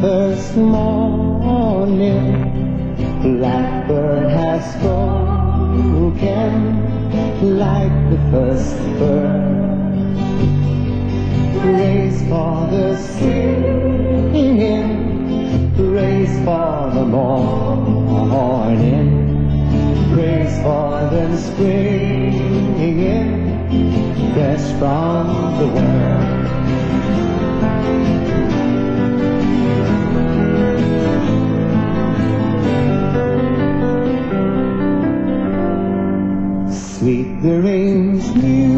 first morning, blackbird has spoken like the first bird. Praise for the singing, praise for the morning, praise for the springing fresh from the world. Sweet the rain's new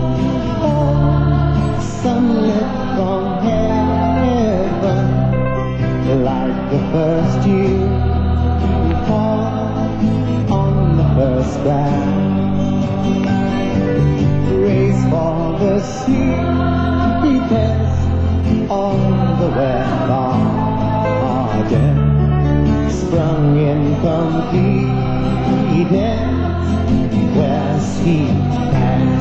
sunlit from heaven, like the first dew fall on the first ground. Praise for the sweetness of the wet garden, sprung in completeness where sweet and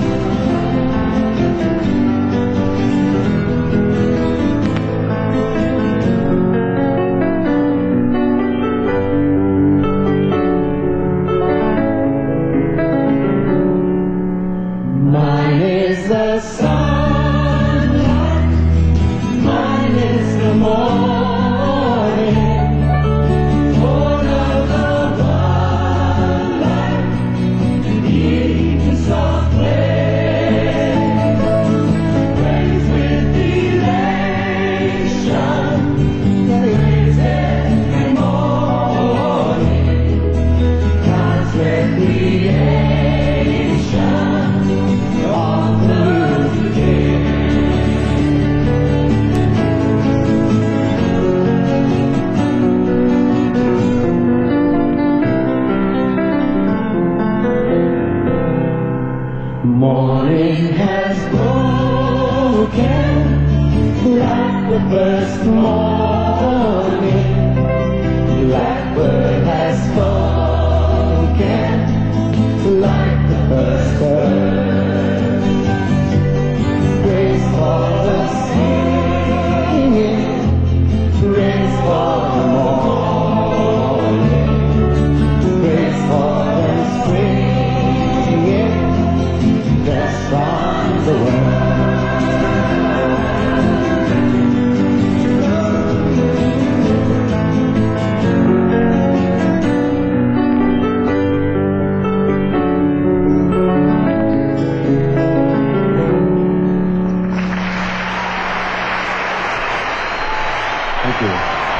mine is the sunlight, mine is the morning, born of the one light, eating softly, praise with elation, praise every morning, God's recreation on the new day. Morning has broken like the first morning, blackbird has spoken like the first bird. Praise for the singing, praise for the morning, praise for the springing that's from the world. Thank you.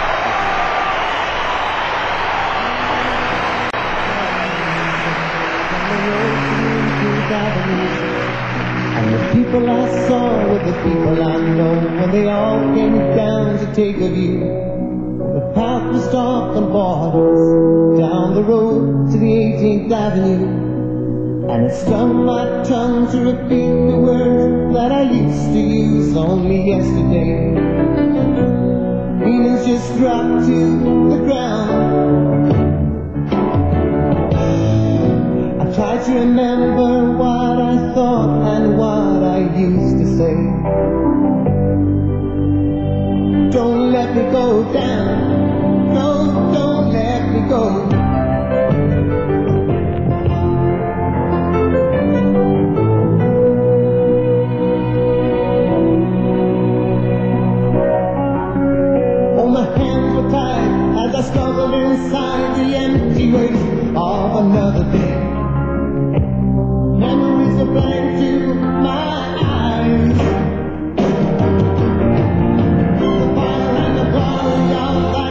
And the people I saw were the people I know, when they all came down to take a view. The path was dark on borders, down the road to the 18th Avenue. And it stung my tongue to repeat the words that I used to use only yesterday. Feelings just dropped to the ground. I tried to remember what I thought and what I used to say. Don't let me go down. No, don't let me go. As I struggled inside the empty waste of another day, memories are blank to my eyes. The fire and the glory of life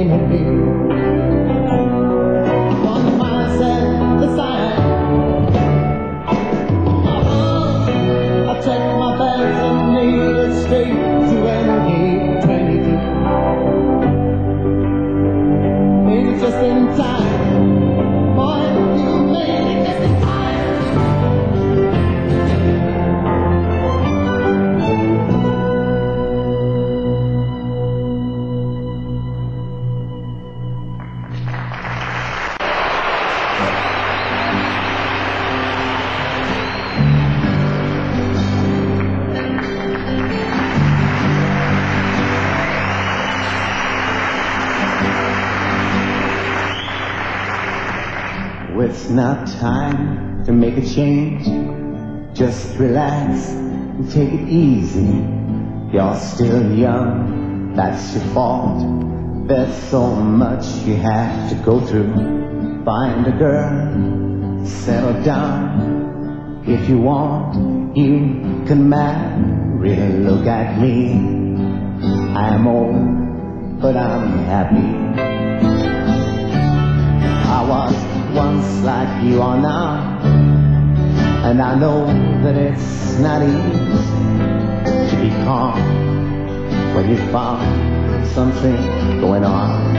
at me. On the fire set the sign. I checked my bags and made it straight to ND 22. Made it just in time. Boy, you made it just in time. It's not time to make a change. Just relax and take it easy. You're still young, that's your fault. There's so much you have to go through. Find a girl, settle down. If you want, you can marry. Look at me, I'm old, but I'm happy. I was once like you are now, and I know that it's not easy to be calm when you found something going on.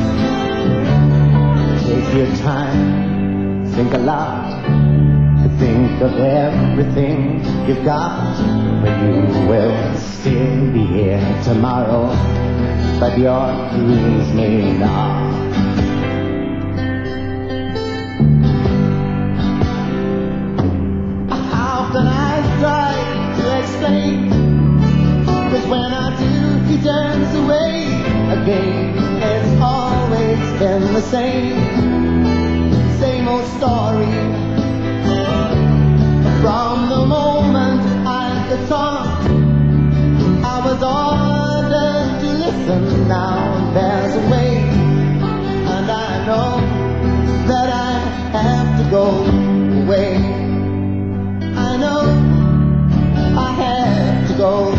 Take your time, think a lot, think of everything you've got, but you will still be here tomorrow, but your dreams may not. Cause when I do, he turns away again. It's always been the same old story. From the moment I could talk, I was ordered to listen. Now there's a way, and I know that I have to go away. I know I have to go.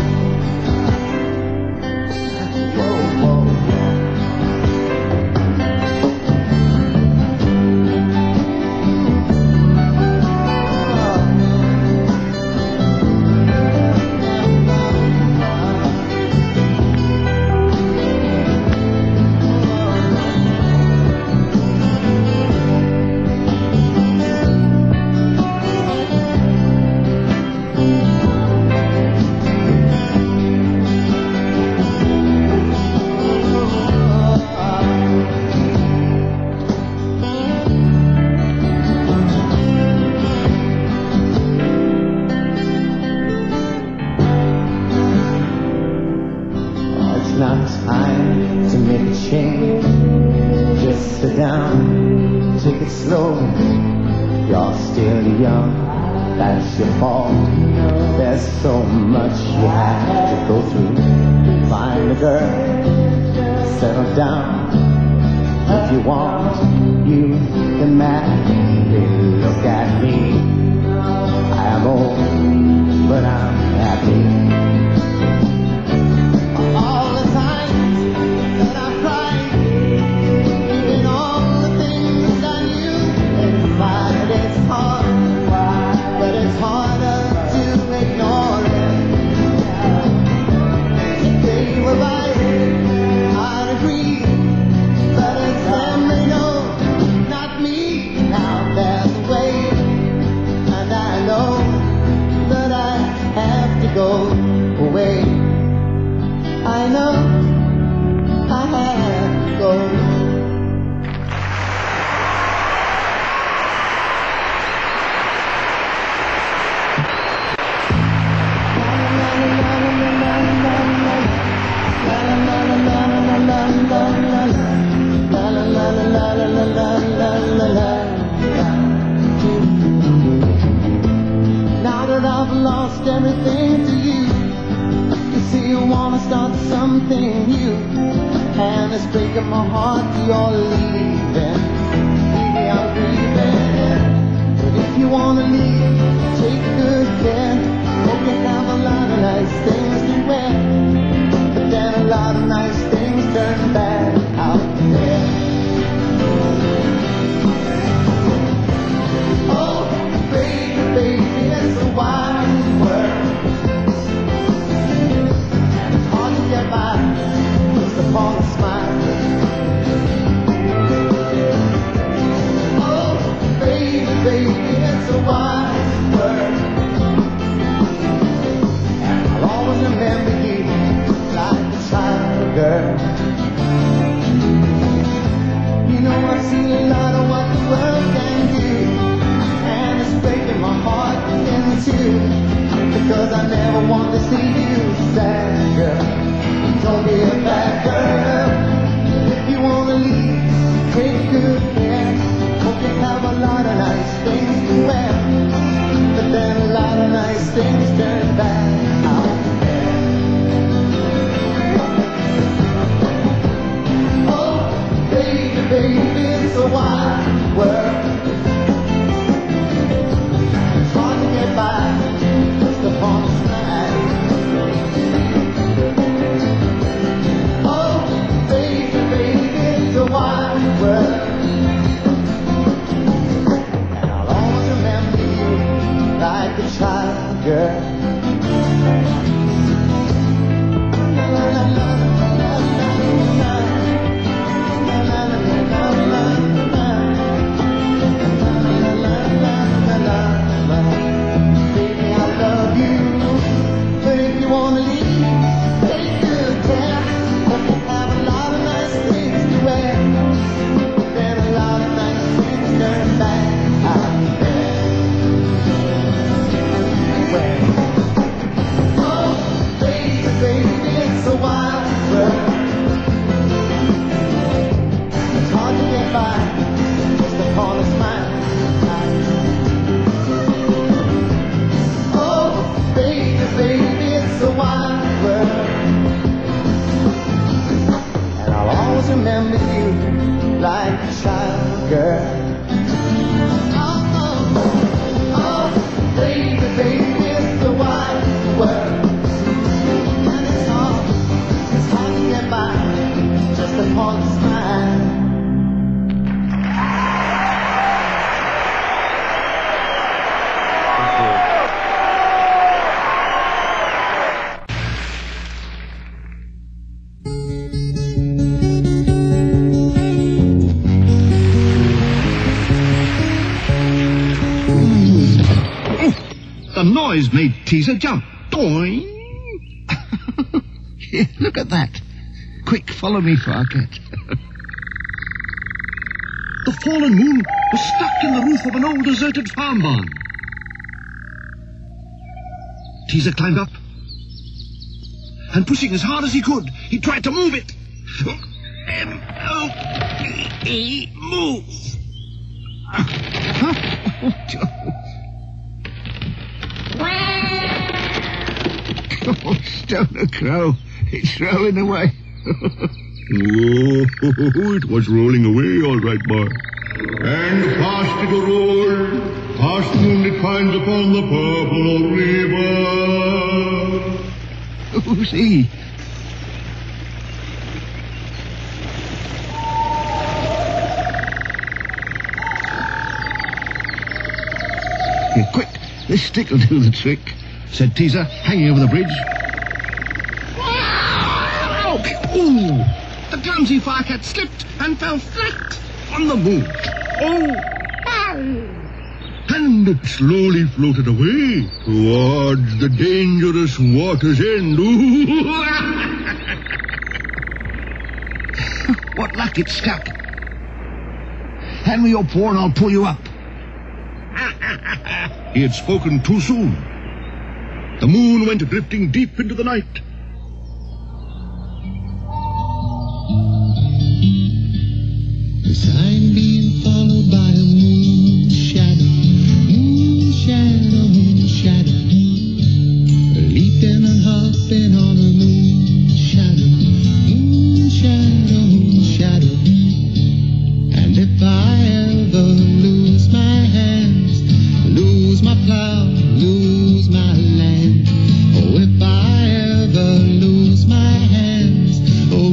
Not time to make a change. Just sit down, take it slow. You're still young, that's your fault. There's so much you have to go through. Find a girl, settle down. If you want, you can marry. Look at me, I'm old, but I'm happy. Go away. I know I have to go. Now that I've lost everything to you, you see you wanna start something new, and it's breaking my heart you're leaving. Baby, I'm grieving. But if you wanna leave, take good care. Hope you have a lot of nice things to wear, but then a lot of nice things turn bad out. child, girl. You know I've seen a lot of what the world can do, and it's breaking my heart in two, because I never want to see you sad, girl. Don't be a bad girl. If you want to leave, take good care. Hope you have a lot of nice things to wear, but then a lot of nice things turn bad out there. Oh, baby, baby, it's a wide world. It's hard to get by just upon a smile. Oh, baby, baby, it's a wide world. And I'll always remember you like a child, girl. Baby, I love you, but if you want to leave, take good care. Hope you have a lot of nice things to wear, then a lot of nice things turn back out there. Oh, baby, baby, it's a wild world. It's hard to get by just upon a smile. Oh, baby, baby, it's a wild world. And I'll always remember you like a child, girl. Oh, baby, baby, it's a wide world. And it's hard to get by just upon a smile. The noise made Teaser jump. Doing. Here, look at that. Quick, follow me, Farcat. The fallen moon was stuck in the roof of an old deserted farm barn. Teaser climbed up, and pushing as hard as he could, he tried to move it. M-O-E, move. Oh, Stoner Crow, it's rolling away. Oh, it was rolling away, all right, boy. And fast it rolled, past moonlit pines upon the purple river. Who's he? Here, quick, this stick will do the trick, said Teaser, hanging over the bridge. Ooh! The clumsy Farcat slipped and fell flat on the moon. Oh! And it slowly floated away towards the dangerous water's end. What luck, it stuck. Hand me your paw and I'll pull you up. He had spoken too soon. The moon went drifting deep into the night. Yes, I'm being followed by a moon shadow, moon shadow, moon shadow. Leaping and hopping on a moon shadow, moon shadow, moon shadow. And if I ever lose my hands, lose my plow, lose my land, oh, if I ever lose my hands, oh,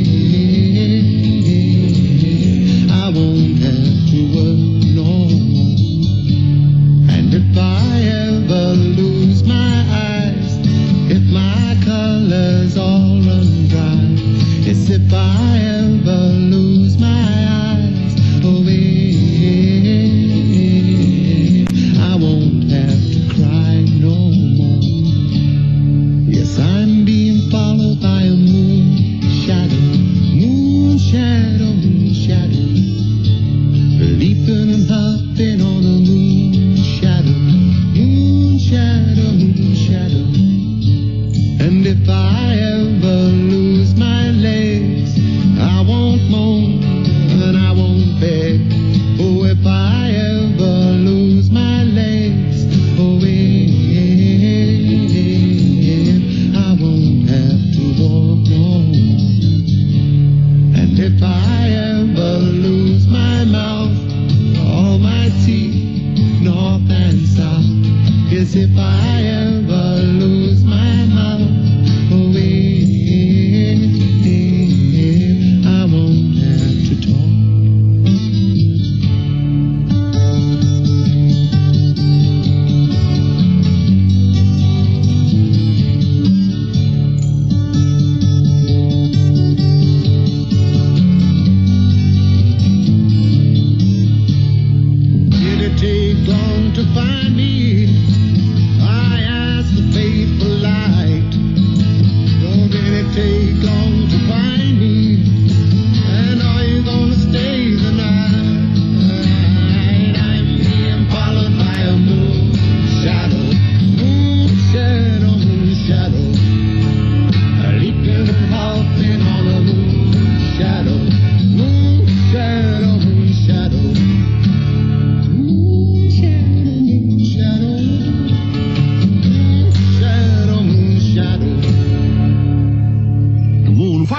I won't have to work no more. And if I ever lose my eyes, if my color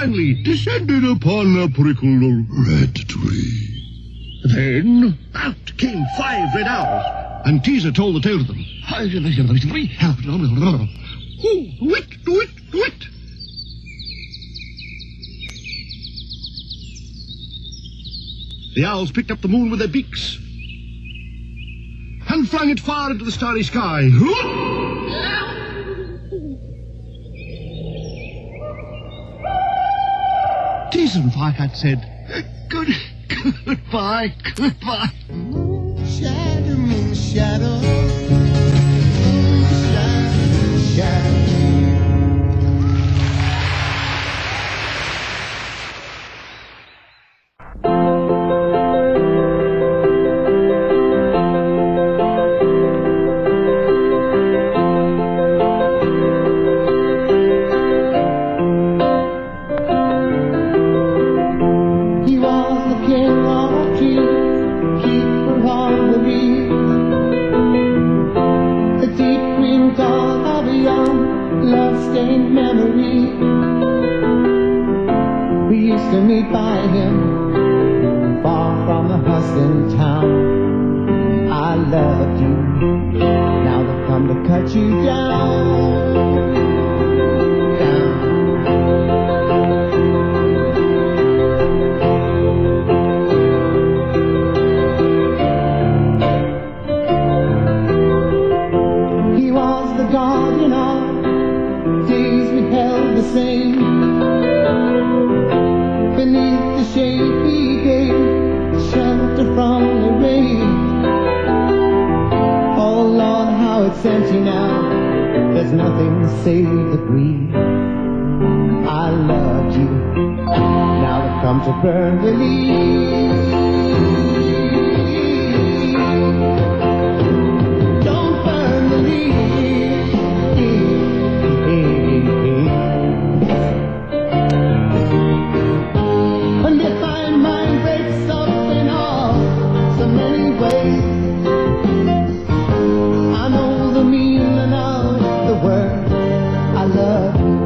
finally descended upon a prickly red tree. Then out came 5 red owls, and Teaser told the tale to them. Do it. The owls picked up the moon with their beaks and flung it far into the starry sky. Teaser and Firecat said, Goodbye. Shadow, moon, shadow. Shadow. He was the king of trees, keeper of the reeds, the deep green god of a young, love-stained memory. We used to meet by him, far from the hustling town. I loved you, now they've come to cut you down. He was the guardian of days we held the same. Beneath the shade he gave shelter from the rain. Oh Lord, how it's empty now. There's nothing save the breeze. I loved you, now they've come to burn the leaves. Don't burn the leaves. And if my mind breaks up in all so many ways, I know the meaning of the word I love you.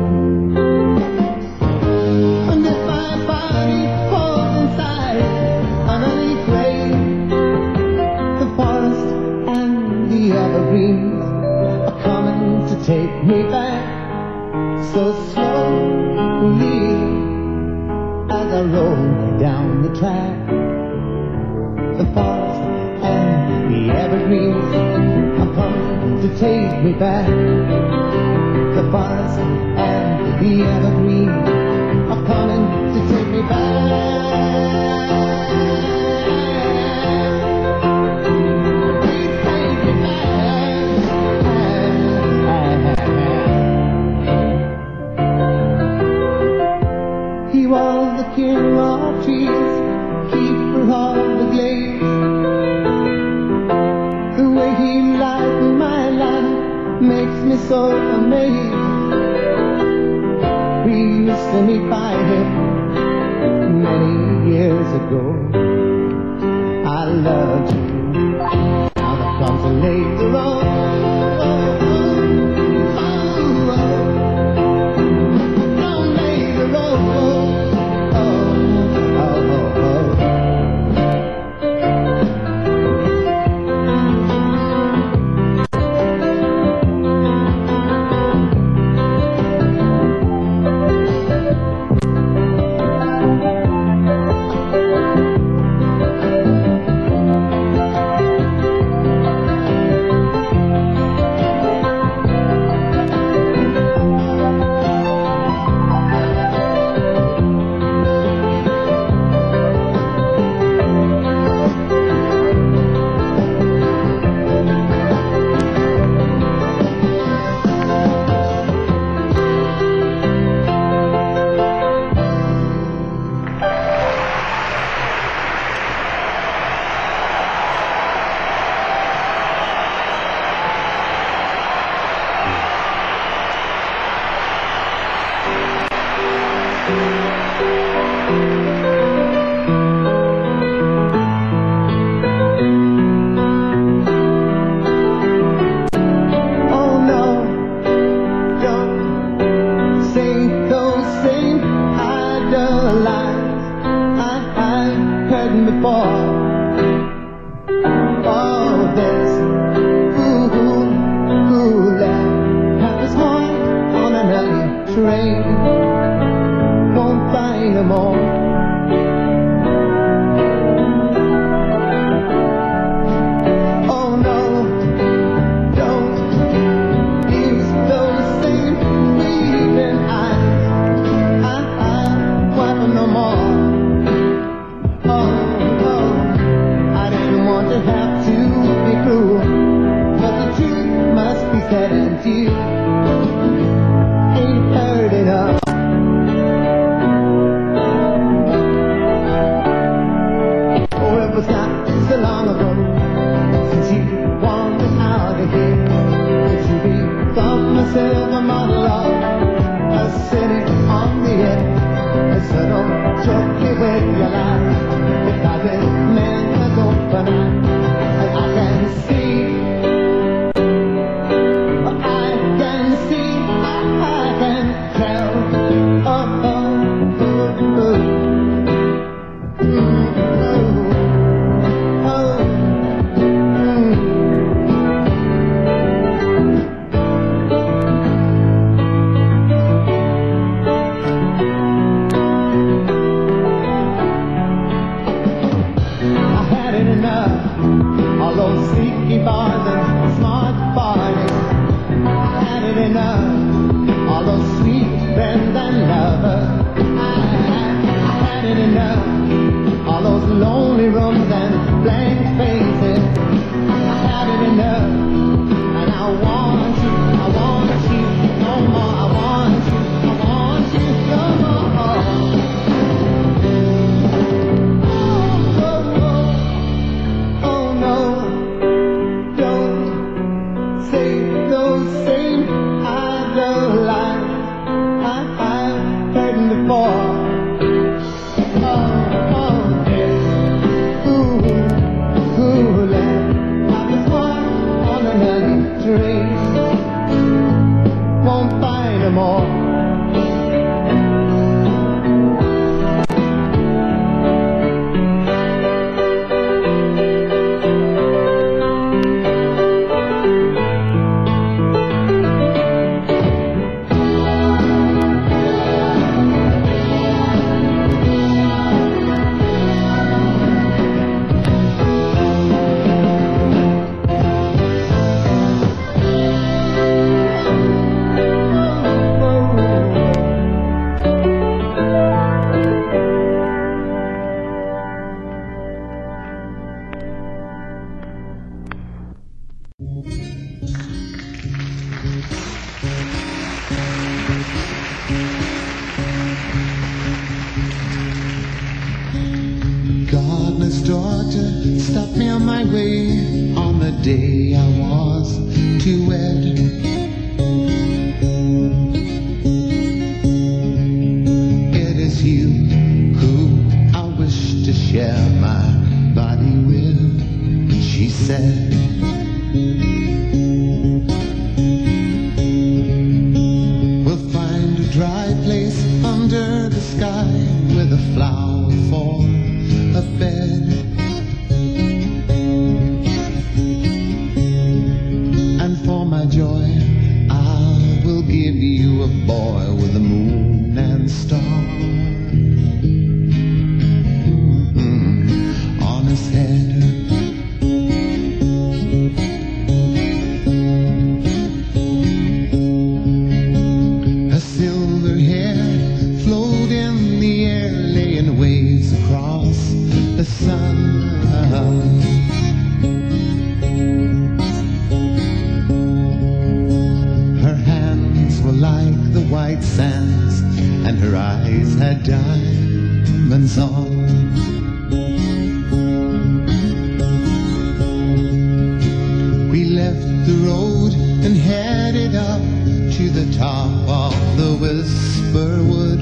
And if my body falls inside an early grave, the forest and the evergreens are coming to take me back. So slowly as I roll down the track, the forest and the evergreens are coming to take me back. The forest and the evergreens are coming to take me back. Please take me back. He was the king of trees, keeper of the glades. The way he lightened my life makes me so amazed. We used to meet by him many years ago. I loved you, now the comes a later on. Down later on. before. Oh, this fool that had his heart on an early train won't find no more. Oh no, don't use those same weeping eyes. Wipe them no more. Oh no, I didn't want to have to be cruel, but the truth must be said, and you ain't heard enough. Oh, it was not so long ago since you wandered out of here, that you become myself a monologue, a city on the edge, so don't choke me with your lies, because this man has opened eyes, and I can see, I can tell, oh, oh, oh, oh, oh, I had it enough, all those sneaky bars and smart parties. I had it enough, all those sweet friends and lovers. I had it enough, all those lonely rooms and blank faces. I had it enough, and I want you no more. I want you no more. Oh no, don't say those same idle lies I've heard before. Oh, this fool I was born on an early train won't find no more. Gardener's daughter stopped me on my way on the day I was to wed. It is you who I wish to share my body with, she said. We'll find a dry place under the sky with a flower for a bed, and for my joy I will give you a boy with the moon and stars on his head. Her silver hair flowed in the air, laying waves across the sun. Her hands were like the white sands, and her eyes had diamonds on. We left the road and headed up to the top of the Whisper Wood.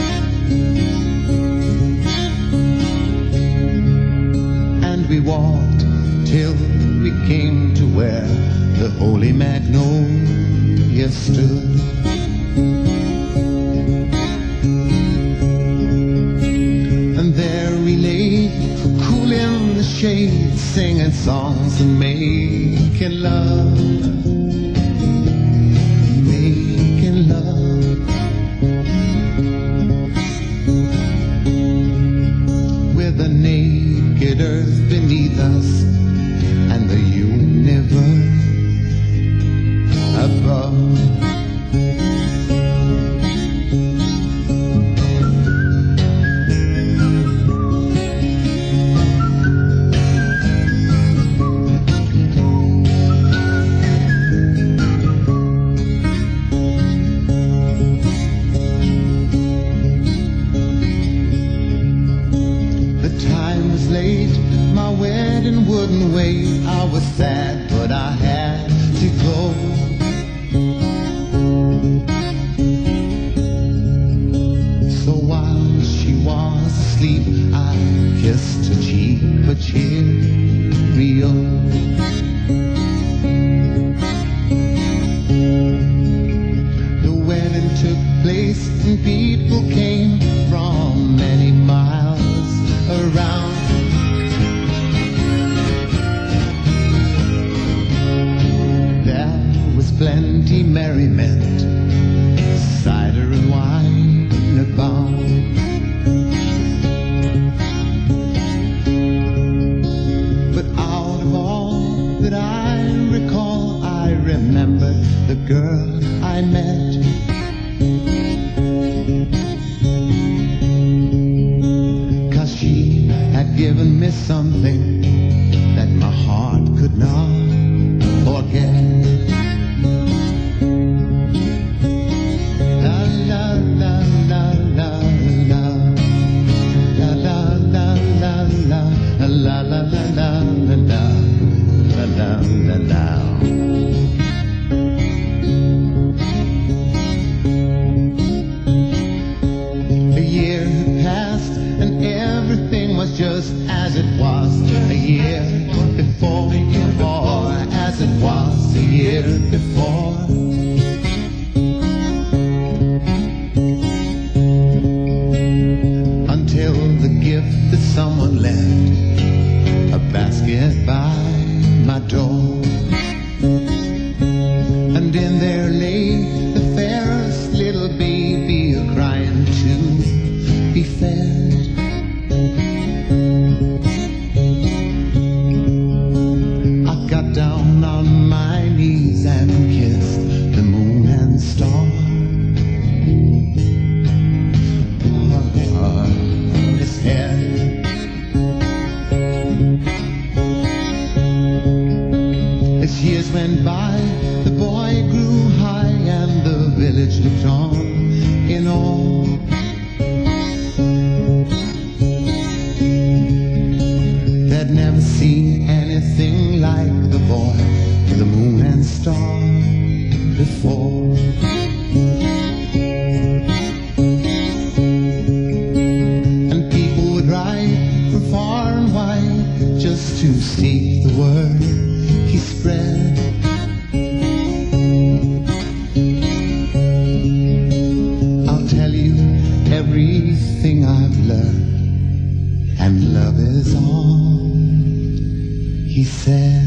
We walked till we came to where the holy magnolia stood. And there we lay, cool shade, singing songs and making love. Making love. With the naked earth beneath us and the universe above. Wouldn't wait, I was sad, but I had to go. So while she was asleep, I kissed her cheek, her cheerio. The wedding took place and people came from many miles around. Plenty merriment, cider and wine abound. But out of all that I recall, I remember the girl I met. Cause she had given me something that my heart could not forget. Just as it was a year before, as it was a year before. Until the gift that someone left, a basket by my door. And in there lay the fairest little baby crying to be fed. Down on my knees and kissed the moon and stars. On his head. As years went by, the boy grew high and the village looked on in awe. They'd never seen anything like the boy with the moon and star before. And people would ride from far and wide just to seek the word he spread. I'll tell you everything I've learned, and love is all, he said.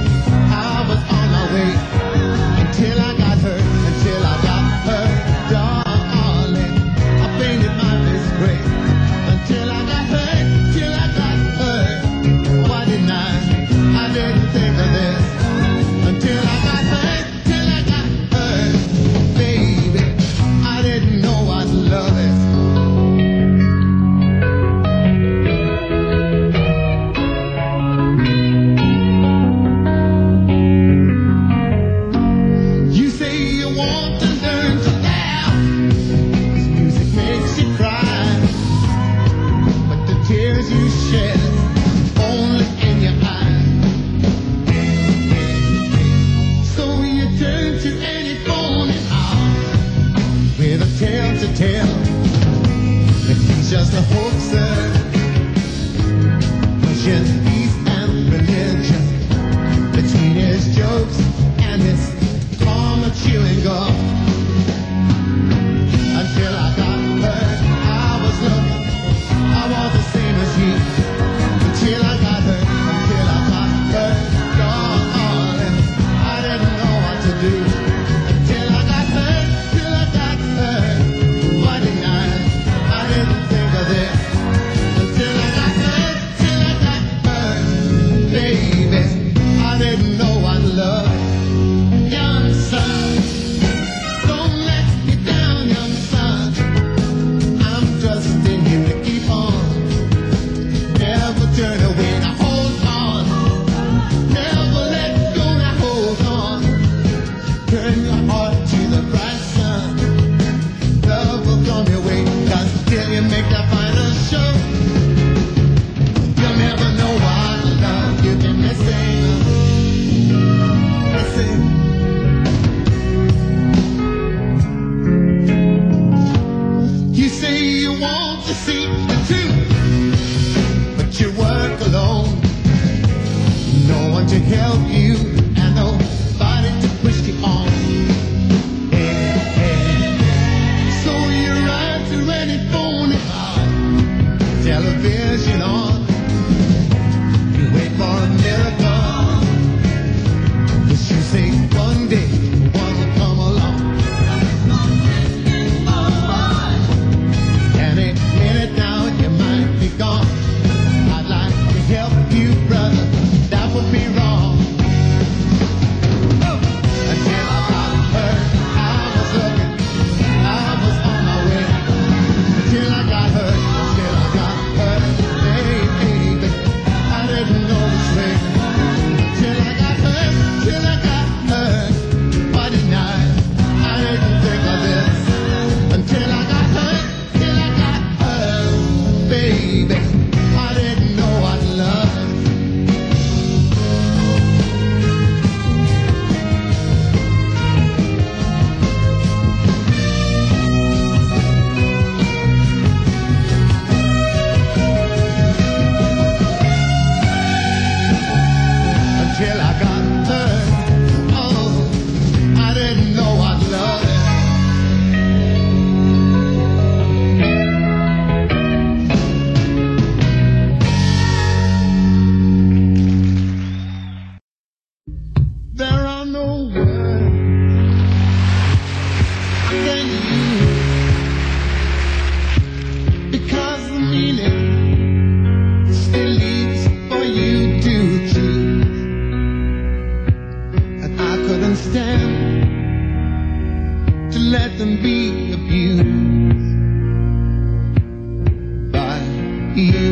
Until I got her, until I got her, just a hoaxer, pushing peace and religion between his jokes and his karma chewing gum. Until I got hurt, I was looking, I was the same as you. Until I got hurt, darling, I didn't know what to do. Until I got hurt, what a night, I didn't think of this. Until I got hurt, baby, I didn't know what love. Young son, don't let me down, young son. I'm trusting you to keep on. Never turn away, now hold on. Never let go, now hold on. Turn your heart to the bright sun. Love will come your way, 'cause till you make that final show, you'll never know what love you've been missing. You say you want to see the truth, but you work alone. No one to help you and nobody to push you on. Hey, hey. So you ride to any phone call, television on. You wait for a miracle, 'cause you say one day one will come along. Any minute now you might be gone. I'd like to help you, brother, that would be wrong. Until I got hurt, I was looking, I was on my way. Until I got hurt, baby, I didn't know this way. Till I got hurt, Friday night, I didn't think of this. Until I got hurt, baby, I didn't know what love. Until I got hurt, oh, I didn't know what love is. There are no words I can use, because the meaning still leaves for you to choose. And I couldn't stand to let them be abused by you.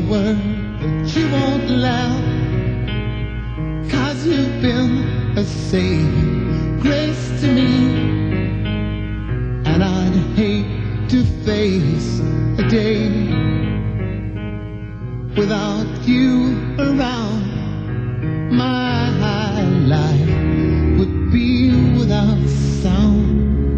word that you won't laugh, 'cause you've been a saving grace to me. And I'd hate to face a day without you around. My life would be without sound.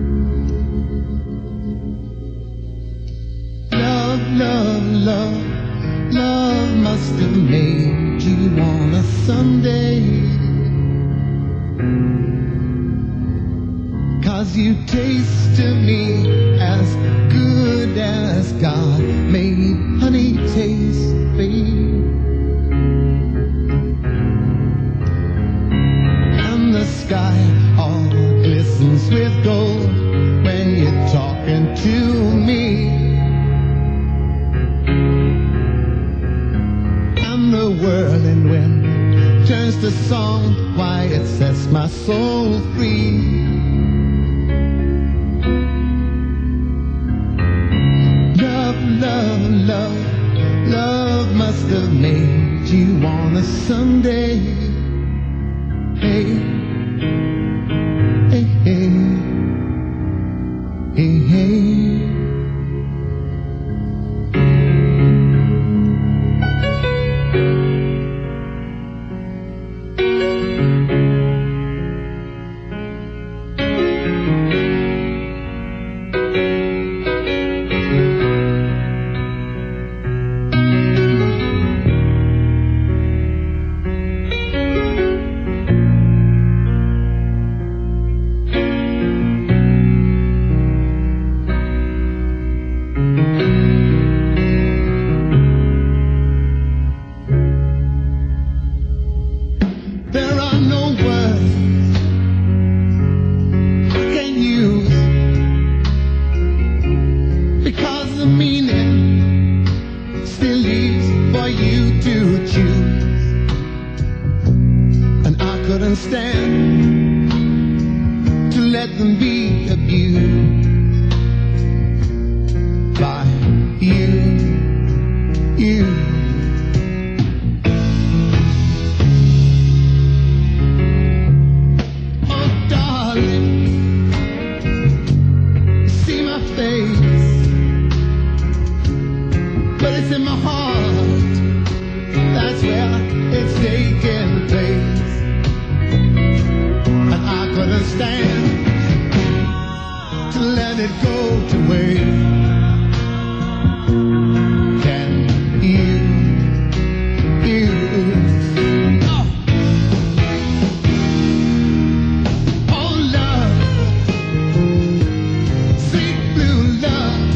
Love, love, love, love must have made you on a Sunday, 'cause you taste to me as good as God made honey taste, babe. And the sky all glistens with gold when you're talking to me. And the whirling wind turns to song, why it sets my soul free. Love, love, love, love must have made you on a Sunday. Hey, hey, hey, hey, hey. There are no words I can use, because the meaning still leaves for you to choose. And I couldn't stand to let them be abused by you. Oh, darling, you see my face, but it's in my heart. That's where it's taking place. And I couldn't stand to let it go to waste. Can you? Oh, love, sweet blue love,